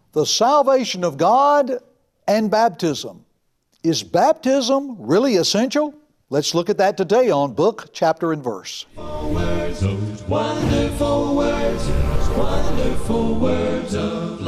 The salvation of God and baptism. Is baptism really essential? Let's look at that today on Book, Chapter, and Verse. Those wonderful words of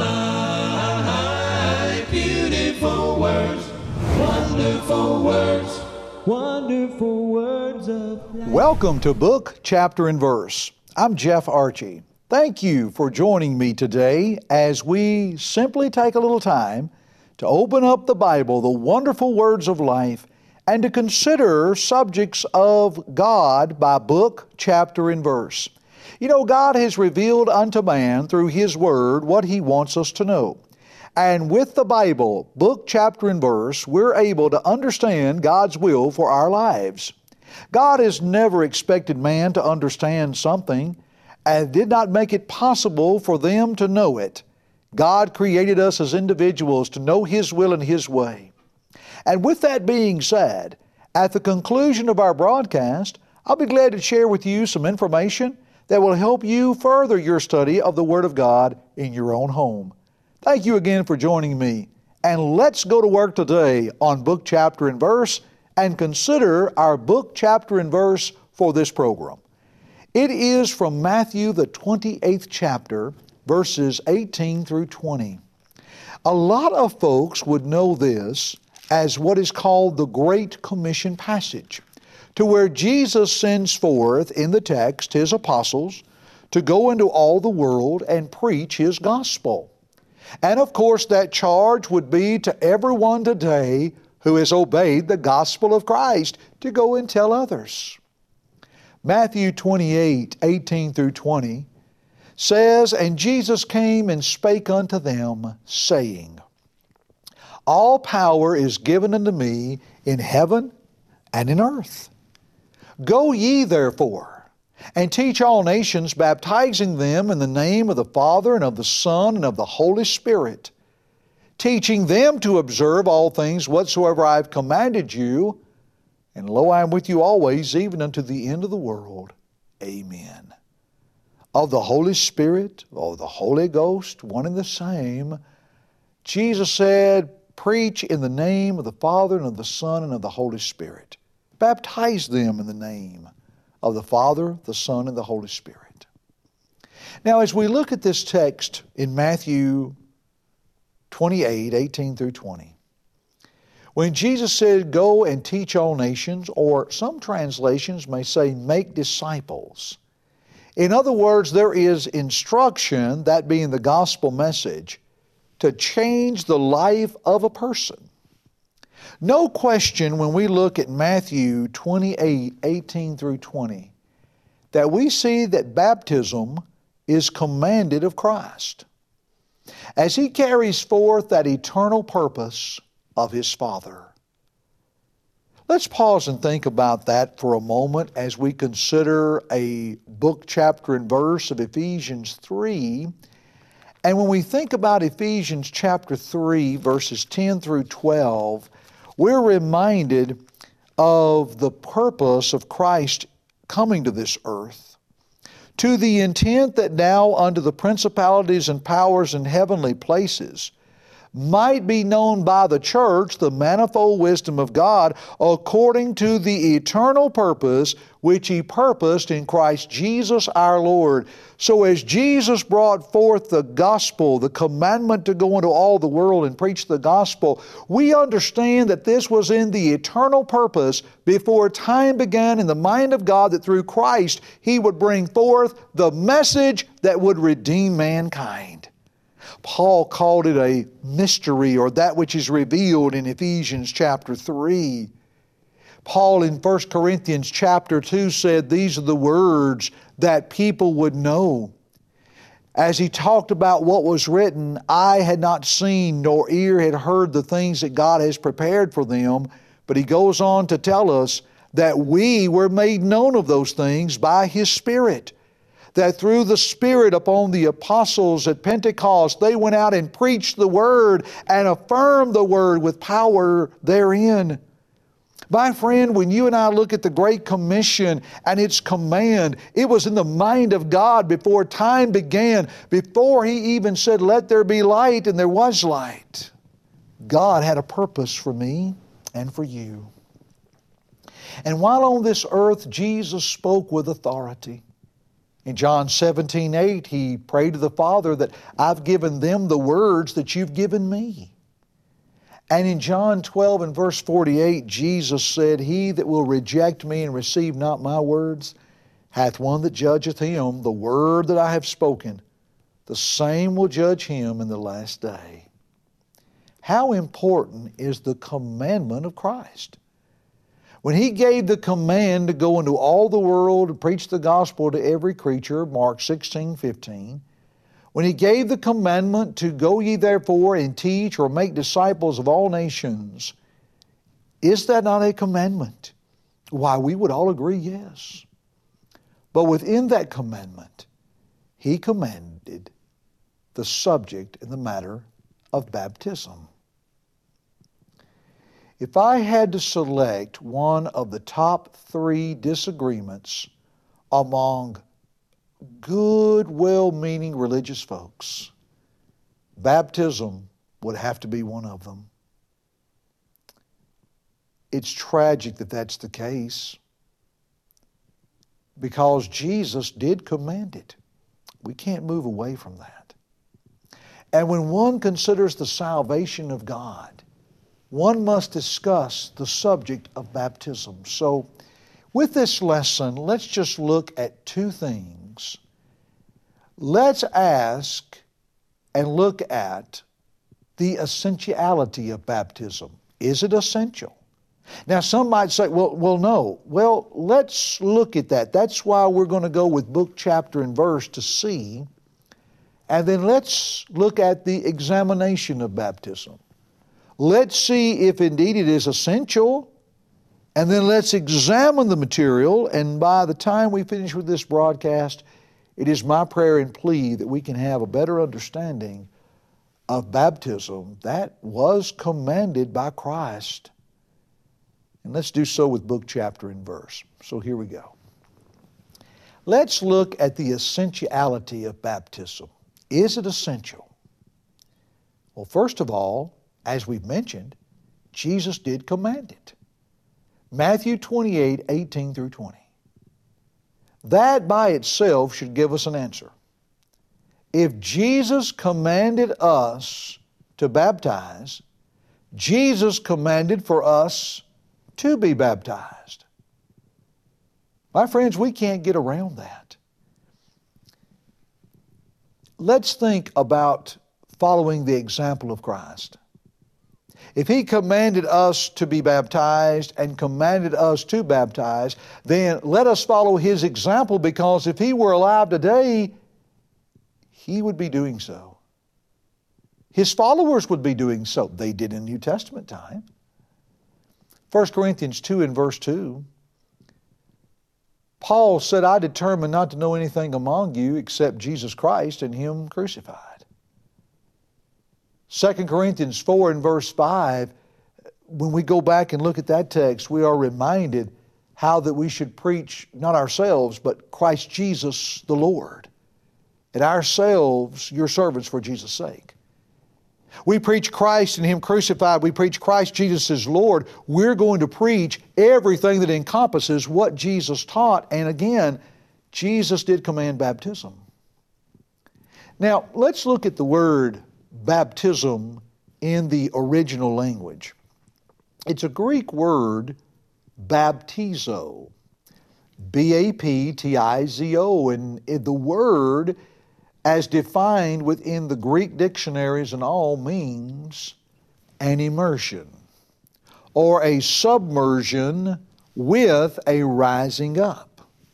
life, beautiful words, wonderful words, wonderful words of life. Welcome to Book, Chapter, and Verse. I'm Jeff Archie. Thank you for joining me today as we simply take a little time to open up the Bible, the wonderful words of life, and to consider subjects of God by book, chapter, and verse. You know, God has revealed unto man through His Word what He wants us to know. And with the Bible, book, chapter, and verse, we're able to understand God's will for our lives. God has never expected man to understand something and did not make it possible for them to know it. God created us as individuals to know His will and His way. And with that being said, at the conclusion of our broadcast, I'll be glad to share with you some information that will help you further your study of the Word of God in your own home. Thank you again for joining me. And let's go to work today on book, chapter, and verse and consider our book, chapter, and verse for this program. It is from Matthew, the 28th chapter, verses 18 through 20. A lot of folks would know this as what is called the Great Commission passage, to where Jesus sends forth in the text His apostles to go into all the world and preach His gospel. And of course that charge would be to everyone today who has obeyed the gospel of Christ to go and tell others. Matthew 28, 18 through 20 says, "And Jesus came and spake unto them, saying, All power is given unto me in heaven and in earth. Go ye therefore, and teach all nations, baptizing them in the name of the Father and of the Son and of the Holy Spirit, teaching them to observe all things whatsoever I have commanded you. And lo, I am with you always, even unto the end of the world. Amen." Of the Holy Spirit, of the Holy Ghost, one and the same, Jesus said, preach in the name of the Father and of the Son and of the Holy Spirit. Baptize them in the name of the Father, the Son, and the Holy Spirit. Now, as we look at this text in Matthew 28, 18 through 20, when Jesus said, go and teach all nations, or some translations may say, make disciples. In other words, there is instruction, that being the gospel message, to change the life of a person. No question when we look at Matthew 28, 18 through 20, that we see that baptism is commanded of Christ as He carries forth that eternal purpose of His Father. Let's pause and think about that for a moment as we consider a book, chapter, and verse of Ephesians 3. And when we think about Ephesians chapter 3, verses 10 through 12, we're reminded of the purpose of Christ coming to this earth, to the intent that now unto the principalities and powers in heavenly places might be known by the church the manifold wisdom of God according to the eternal purpose which He purposed in Christ Jesus our Lord. So as Jesus brought forth the gospel, the commandment to go into all the world and preach the gospel, we understand that this was in the eternal purpose before time began in the mind of God, that through Christ He would bring forth the message that would redeem mankind. Paul called it a mystery, or that which is revealed in Ephesians chapter 3. Paul in 1 Corinthians chapter 2 said these are the words that people would know. As he talked about what was written, eye had not seen nor ear had heard the things that God has prepared for them. But he goes on to tell us that we were made known of those things by His Spirit. That through the Spirit upon the apostles at Pentecost, they went out and preached the Word and affirmed the Word with power therein. My friend, when you and I look at the Great Commission and its command, it was in the mind of God before time began, before He even said, "Let there be light," and there was light. God had a purpose for me and for you. And while on this earth, Jesus spoke with authority. In John 17:8, He prayed to the Father that I've given them the words that you've given me. And in John 12 and verse 48, Jesus said, "He that will reject me and receive not my words hath one that judgeth him. The word that I have spoken, the same will judge him in the last day." How important is the commandment of Christ? When He gave the command to go into all the world and preach the gospel to every creature, Mark 16:15, when He gave the commandment to go ye therefore and teach or make disciples of all nations, is that not a commandment? Why, we would all agree yes. But within that commandment, He commanded the subject in the matter of baptism. If I had to select one of the top 3 disagreements among good, well-meaning religious folks, baptism would have to be one of them. It's tragic that that's the case, because Jesus did command it. We can't move away from that. And when one considers the salvation of God, one must discuss the subject of baptism. So, with this lesson, let's just look at 2 things. Let's ask and look at the essentiality of baptism. Is it essential? Now, some might say, well, no. Well, let's look at that. That's why we're going to go with book, chapter, and verse to see. And then let's look at the examination of baptism. Let's see if indeed it is essential, and then let's examine the material. And by the time we finish with this broadcast, it is my prayer and plea that we can have a better understanding of baptism that was commanded by Christ. And let's do so with book, chapter, and verse. So here we go. Let's look at the essentiality of baptism. Is it essential? Well, first of all, as we've mentioned, Jesus did command it. Matthew 28:18 through 20. That by itself should give us an answer. If Jesus commanded us to baptize, Jesus commanded for us to be baptized. My friends, we can't get around that. Let's think about following the example of Christ. If He commanded us to be baptized and commanded us to baptize, then let us follow His example, because if He were alive today, He would be doing so. His followers would be doing so. They did in New Testament time. 1 Corinthians 2 and verse 2, Paul said, "I determined not to know anything among you except Jesus Christ and Him crucified." 2 Corinthians 4 and verse 5, when we go back and look at that text, we are reminded how that we should preach not ourselves, but Christ Jesus the Lord, and ourselves your servants for Jesus' sake. We preach Christ and Him crucified. We preach Christ Jesus as Lord. We're going to preach everything that encompasses what Jesus taught. And again, Jesus did command baptism. Now, let's look at the word baptism in the original language. It's a Greek word, baptizo, B-A-P-T-I-Z-O, and the word, as defined within the Greek dictionaries and all, means an immersion or a submersion with a rising up.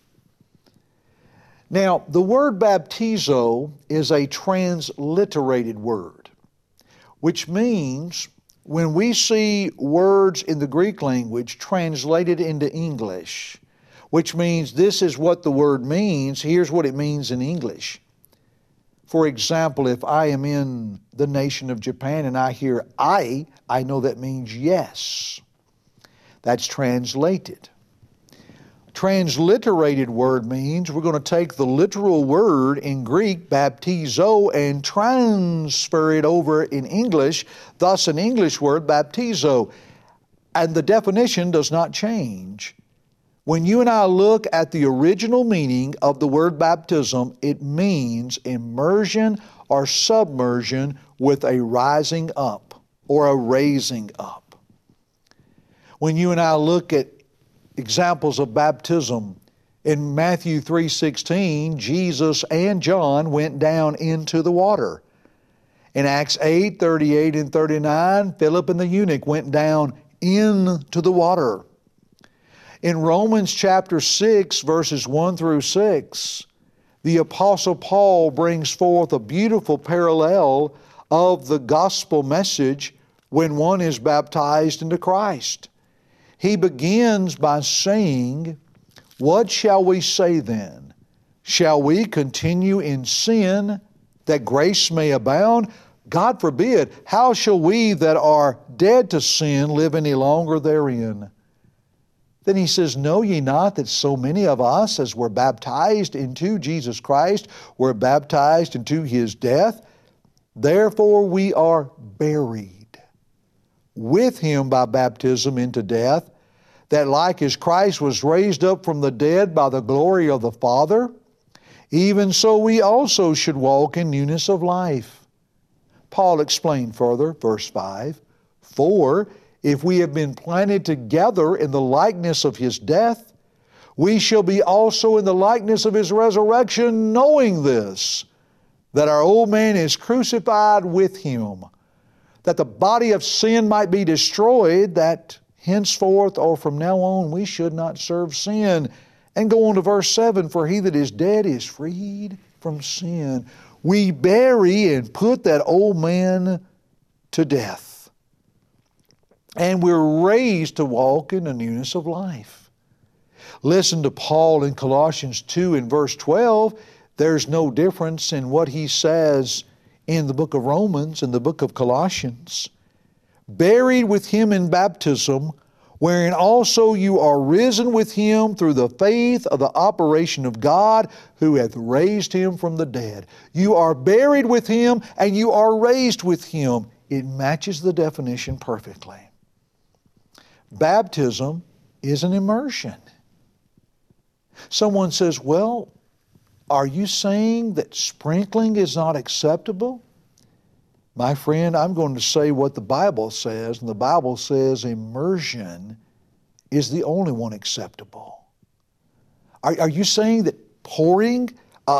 Now, the word baptizo is a transliterated word, which means when we see words in the Greek language translated into English, which means this is what the word means, here's what it means in English. For example, if I am in the nation of Japan and I hear I know that means yes. That's translated. Transliterated word means we're going to take the literal word in Greek, baptizo, and transfer it over in English, thus an English word, baptizo. And the definition does not change. When you and I look at the original meaning of the word baptism, it means immersion or submersion with a rising up or a raising up. When you and I look at examples of baptism, in Matthew 3:16, Jesus and John went down into the water. In Acts 8:38 and 39, Philip and the eunuch went down into the water. In Romans chapter 6, verses 1 through 6, the Apostle Paul brings forth a beautiful parallel of the gospel message when one is baptized into Christ. He begins by saying, "What shall we say then? Shall we continue in sin that grace may abound? God forbid. How shall we that are dead to sin live any longer therein?" Then he says, "Know ye not that so many of us as were baptized into Jesus Christ were baptized into His death? Therefore we are buried with Him by baptism into death, that like as Christ was raised up from the dead by the glory of the Father, even so we also should walk in newness of life." Paul explained further, verse 5, "For if we have been planted together in the likeness of His death, we shall be also in the likeness of His resurrection, knowing this, that our old man is crucified with Him, that the body of sin might be destroyed, that henceforth or from now on we should not serve sin." And go on to verse 7, "For he that is dead is freed from sin." We bury and put that old man to death. And we're raised to walk in the newness of life. Listen to Paul in Colossians 2 and verse 12. There's no difference in what he says in the book of Romans and the book of Colossians. "Buried with Him in baptism, wherein also you are risen with Him through the faith of the operation of God, who hath raised Him from the dead." You are buried with Him and you are raised with Him. It matches the definition perfectly. Baptism is an immersion. Someone says, "Well, are you saying that sprinkling is not acceptable?" My friend, I'm going to say what the Bible says, and the Bible says immersion is the only one acceptable. Are you saying that pouring,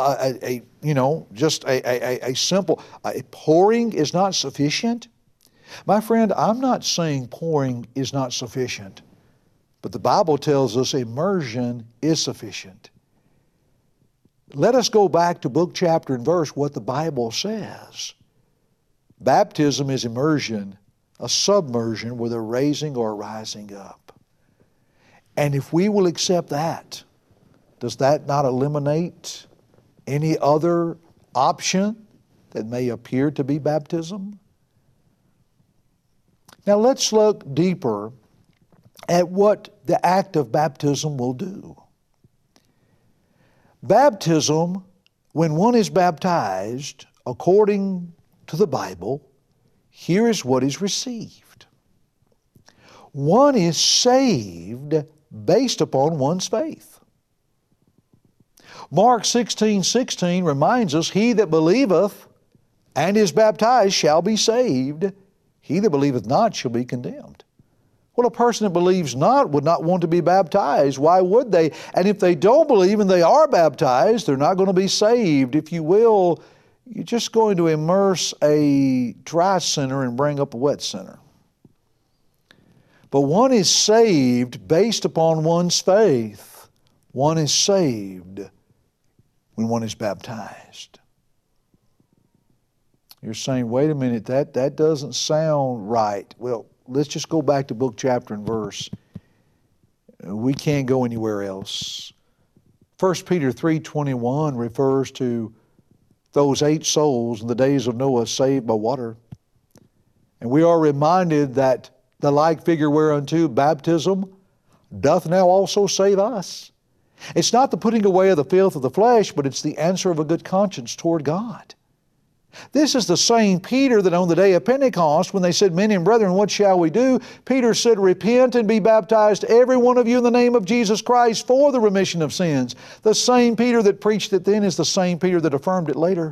simple pouring is not sufficient? My friend, I'm not saying pouring is not sufficient, but the Bible tells us immersion is sufficient. Let us go back to book, chapter, and verse, what the Bible says. Baptism is immersion, a submersion with a raising or a rising up. And if we will accept that, does that not eliminate any other option that may appear to be baptism? Now let's look deeper at what the act of baptism will do. Baptism, when one is baptized, according to the Bible, here is what is received. One is saved based upon one's faith. Mark 16:16 reminds us, "He that believeth and is baptized shall be saved. He that believeth not shall be condemned." Well, a person that believes not would not want to be baptized. Why would they? And if they don't believe and they are baptized, they're not going to be saved. If you will, you're just going to immerse a dry sinner and bring up a wet sinner. But one is saved based upon one's faith. One is saved when one is baptized. You're saying, wait a minute, that doesn't sound right. Well, let's just go back to book, chapter, and verse. We can't go anywhere else. 1 Peter 3:21 refers to those 8 souls in the days of Noah saved by water. And we are reminded that The like figure whereunto baptism doth now also save us. It's not the putting away of the filth of the flesh, but it's the answer of a good conscience toward God. This is the same Peter that on the day of Pentecost, when they said, Men and brethren, what shall we do? Peter said, Repent and be baptized, every one of you, in the name of Jesus Christ for the remission of sins. The same Peter that preached it then is the same Peter that affirmed it later.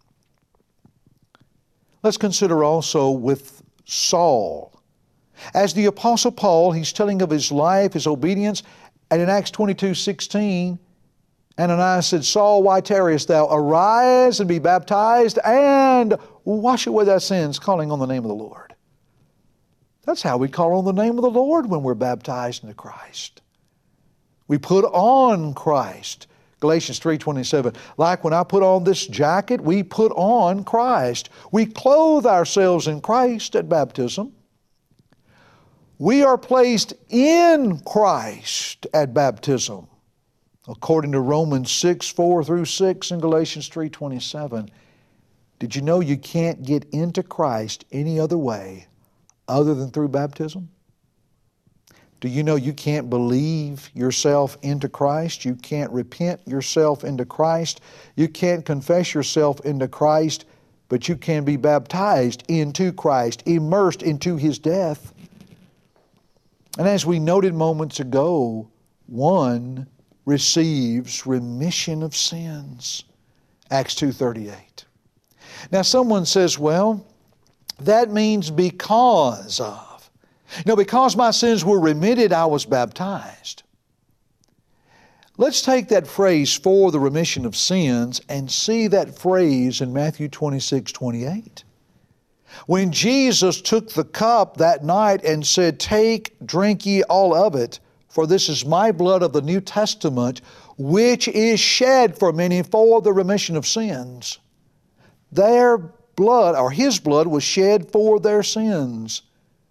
Let's consider also with Saul. As the Apostle Paul, he's telling of his life, his obedience, and in Acts 22:16, Ananias said, Saul, why tarriest thou? Arise and be baptized and wash away thy sins, calling on the name of the Lord. That's how we call on the name of the Lord when we're baptized into Christ. We put on Christ. Galatians 3:27, like when I put on this jacket, we put on Christ. We clothe ourselves in Christ at baptism. We are placed in Christ at baptism. According to Romans 6:4-6 and Galatians 3:27. Did you know you can't get into Christ any other way other than through baptism? Do you know you can't believe yourself into Christ? You can't repent yourself into Christ. You can't confess yourself into Christ, but you can be baptized into Christ, immersed into His death. And as we noted moments ago, one receives remission of sins. Acts 2:38. Now someone says, well, that means because of. Because my sins were remitted, I was baptized. Let's take that phrase, for the remission of sins, and see that phrase in Matthew 26:28. When Jesus took the cup that night and said, Take, drink ye all of it, for this is my blood of the New Testament, which is shed for many for the remission of sins. Their blood, or His blood, was shed for their sins.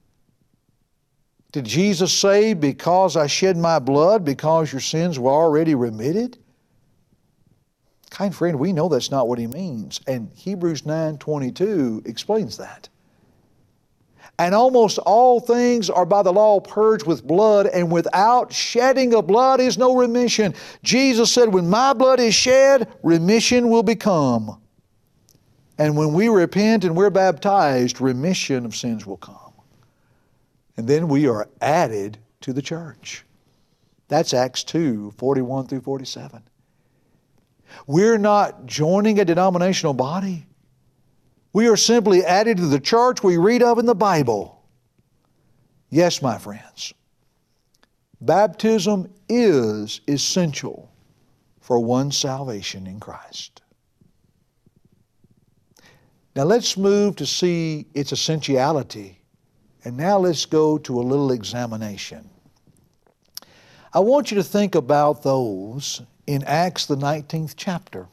Did Jesus say, because I shed my blood, because your sins were already remitted? Kind friend, we know that's not what He means. And Hebrews 9:22 explains that. And almost all things are by the law purged with blood, and without shedding of blood is no remission. Jesus said, when my blood is shed, remission will become. And when we repent and we're baptized, remission of sins will come. And then we are added to the church. That's Acts 2:41-47. We're not joining a denominational body. We are simply added to the church we read of in the Bible. Yes, my friends, baptism is essential for one's salvation in Christ. Now let's move to see its essentiality. And now let's go to a little examination. I want you to think about those in Acts the 19th chapter.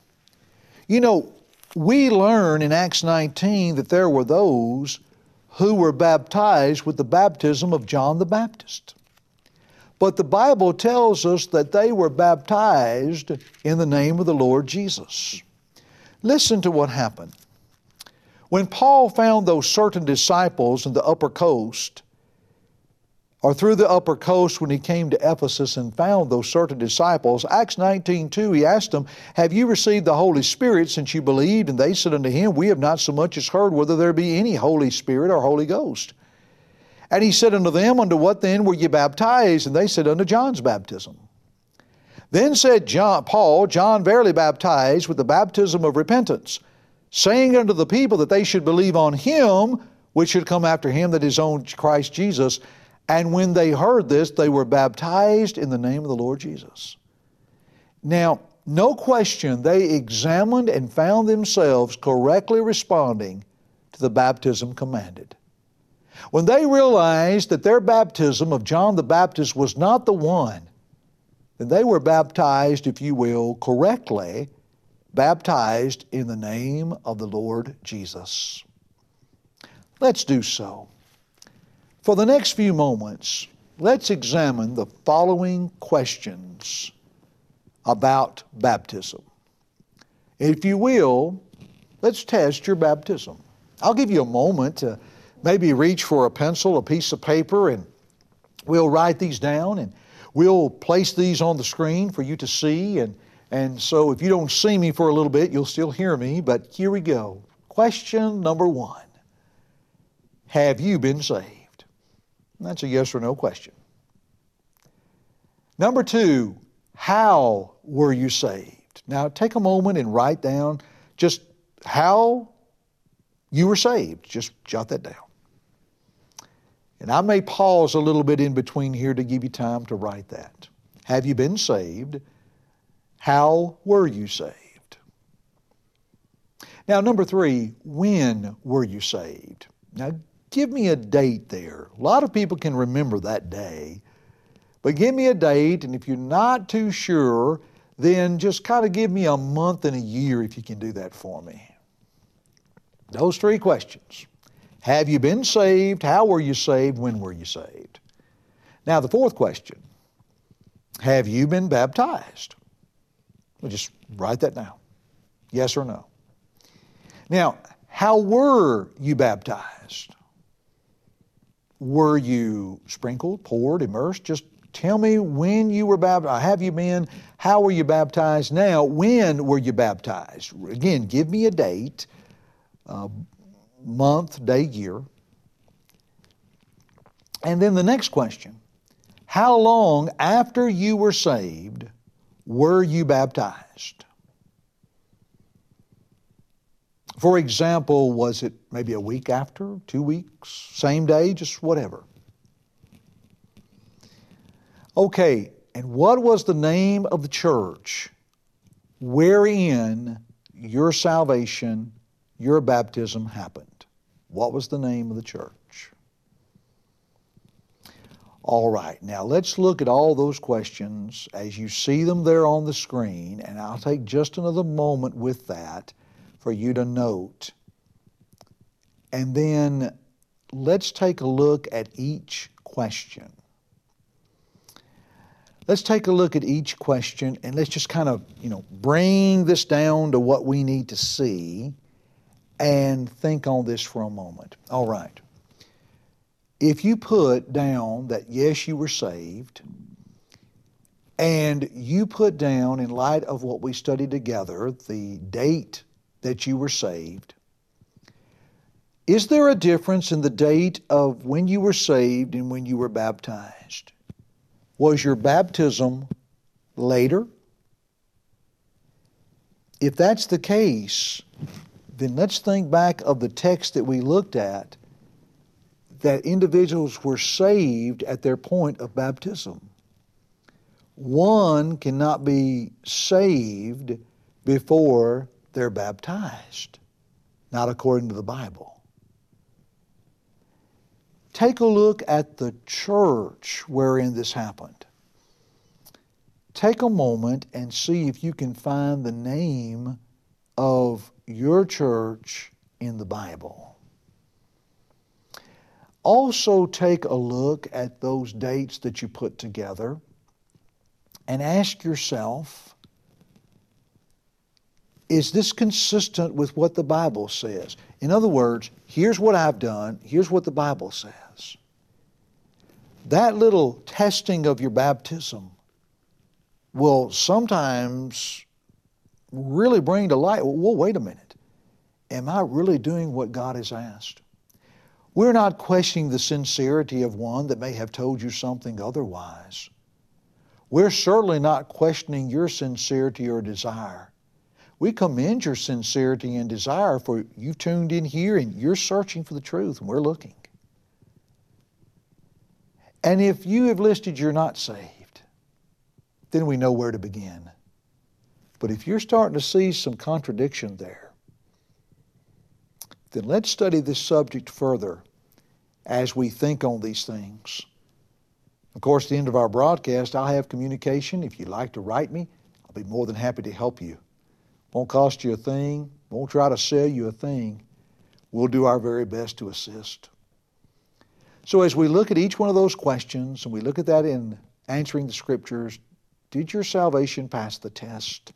We learn in Acts 19 that there were those who were baptized with the baptism of John the Baptist. But the Bible tells us that they were baptized in the name of the Lord Jesus. Listen to what happened. When Paul found those certain disciples in the upper coast, or through the upper coast when he came to Ephesus and found those certain disciples, Acts 19:2, he asked them, Have you received the Holy Spirit since you believed? And they said unto him, We have not so much as heard whether there be any Holy Spirit or Holy Ghost. And he said unto them, Unto what then were ye baptized? And they said, Unto John's baptism. Then said Paul, John verily baptized with the baptism of repentance, saying unto the people that they should believe on Him, which should come after Him, that is on Christ Jesus. And when they heard this, they were baptized in the name of the Lord Jesus. Now, no question, they examined and found themselves correctly responding to the baptism commanded. When they realized that their baptism of John the Baptist was not the one, then they were baptized, if you will, correctly, baptized in the name of the Lord Jesus. Let's do so. For the next few moments, let's examine the following questions about baptism. If you will, let's test your baptism. I'll give you a moment to maybe reach for a pencil, a piece of paper, and we'll write these down and we'll place these on the screen for you to see. And so if you don't see me for a little bit, you'll still hear me. But here we go. Question number 1. Have you been saved? That's a yes or no question. Number 2, how were you saved? Now take a moment and write down just how you were saved. Just jot that down. And I may pause a little bit in between here to give you time to write that. Have you been saved? How were you saved? Now, number 3, when were you saved? Now, give me a date there. A lot of people can remember that day. But give me a date, and if you're not too sure, then just kind of give me a month and a year if you can do that for me. Those 3 questions. Have you been saved? How were you saved? When were you saved? Now the 4th question. Have you been baptized? Well, just write that down. Yes or no. Now, how were you baptized? Were you sprinkled, poured, immersed? Just tell me when you were baptized. Have you been? How were you baptized? Now, when were you baptized? Again, give me a date. Month, day, year. And then the next question, how long after you were saved were you baptized? For example, was it maybe a week after, 2 weeks, same day, just whatever? Okay, and what was the name of the church wherein your salvation, your baptism happened? What was the name of the church? All right, now let's look at all those questions as you see them there on the screen, and I'll take just another moment with that for you to note. And then let's take a look at each question. Let's take a look at each question and let's just kind of, bring this down to what we need to see and think on this for a moment. All right. If you put down that yes, you were saved, and you put down, in light of what we studied together, the date that you were saved, is there a difference in the date of when you were saved and when you were baptized? Was your baptism later? If that's the case, then let's think back of the text that we looked at, that individuals were saved at their point of baptism. One cannot be saved before they're baptized, not according to the Bible. Take a look at the church wherein this happened. Take a moment and see if you can find the name of your church in the Bible. Also take a look at those dates that you put together and ask yourself, is this consistent with what the Bible says? In other words, here's what I've done, here's what the Bible says. That little testing of your baptism will sometimes really bring to light, well, wait a minute. Am I really doing what God has asked? We're not questioning the sincerity of one that may have told you something otherwise. We're certainly not questioning your sincerity or desire. We commend your sincerity and desire, for you've tuned in here and you're searching for the truth, and we're looking. And if you have listed you're not saved, then we know where to begin. But if you're starting to see some contradiction there, then let's study this subject further as we think on these things. Of course, at the end of our broadcast, I'll have communication. If you'd like to write me, I'll be more than happy to help you. Won't cost you a thing. Won't try to sell you a thing. We'll do our very best to assist. So as we look at each one of those questions, and we look at that in answering the Scriptures, did your salvation pass the test?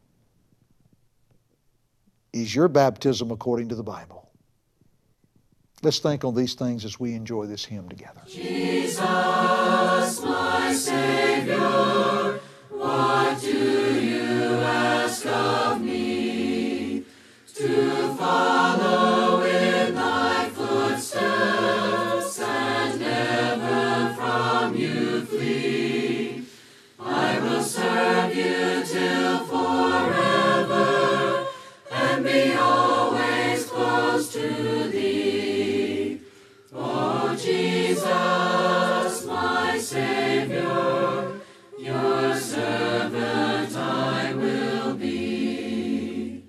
Is your baptism according to the Bible? Let's think on these things as we enjoy this hymn together. Jesus, my Savior, what do you ask of me? To follow in thy footsteps and never from you flee. I will serve you till forever and be always close to thee. Oh, Jesus, my Savior, your servant I will be.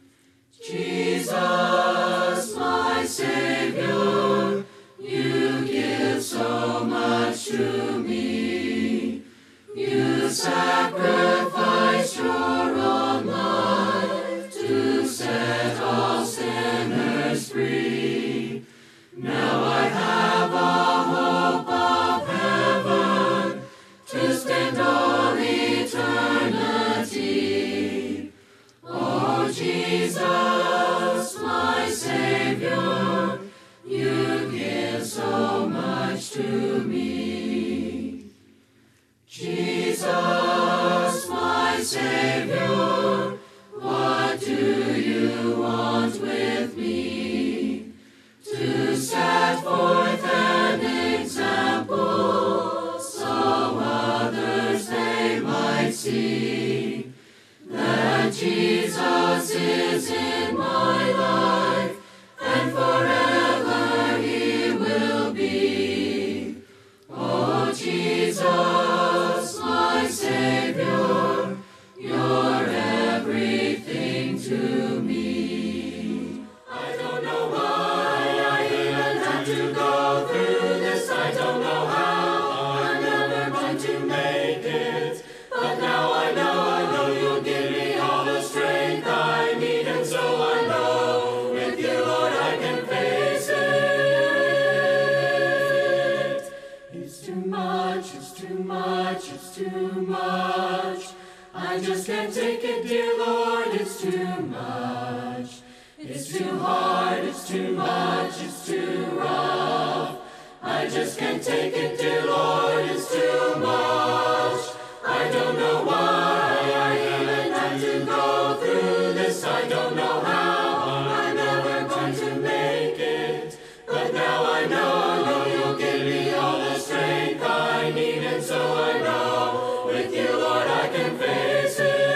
Jesus, my Savior, you give so much to me. You sacrificed your own life to set all sinners free. Now I have a hope of heaven to spend all eternity. Oh, Jesus, my Savior, you give so much to me. Jesus, my Savior, what do you want with me? To set forth an example so others they might see that Jesus is in my life and forever he will be. Oh, Jesus, my Savior, you're everything to me. I don't know why I even had to go through this. I don't know how I'm ever going to make it. But now I know you'll give me all the strength I need. And so I know with you, Lord, I can face it. It's too much, it's too much, it's too much. I just can't take it, dear Lord, it's too much. It's too hard, it's too much, it's too rough. I just can't take it, dear Lord, it's too much. I don't know why I even had to go through this. I don't know how I'm ever going to make it. But now I know you'll give me all the strength I need. And so I know with you, Lord, I can face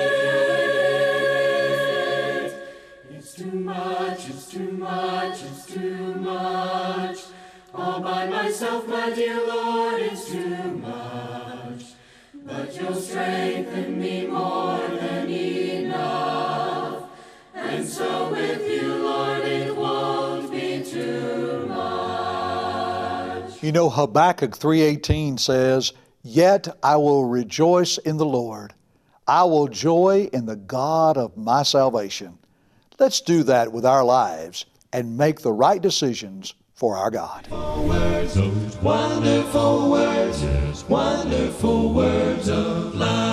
it. It's too much, it's too much, it's too much. All by myself, my dear Lord, it's too much. But you'll strengthen me more than enough. And so with you, Lord, it won't be too much. You know, Habakkuk 3:18 says, "Yet I will rejoice in the Lord. I will joy in the God of my salvation." Let's do that with our lives and make the right decisions for our God. Words, those wonderful words, yes, wonderful words of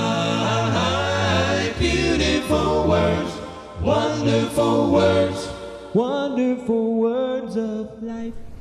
life. Beautiful words, wonderful words, wonderful words of life.